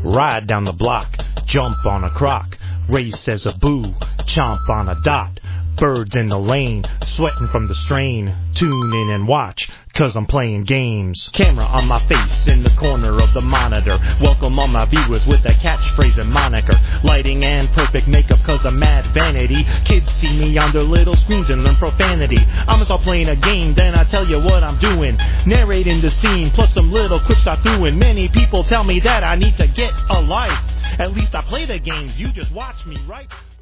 Ride down the block, jump on a crock, race as a boo, chomp on a dot. Birds in the lane, sweating from the strain. Tune in and watch, 'cause I'm playing games. Camera on my face in the corner of the monitor. Welcome all my viewers with a catchphrase and moniker. Lighting and perfect makeup 'cause of mad vanity. Kids see me on their little screens and learn profanity. I'ma start playing a game, then I tell you what I'm doing. Narrating the scene, plus some little quips I threw in. Many people tell me that I need to get a life. At least I play the games, you just watch me, right?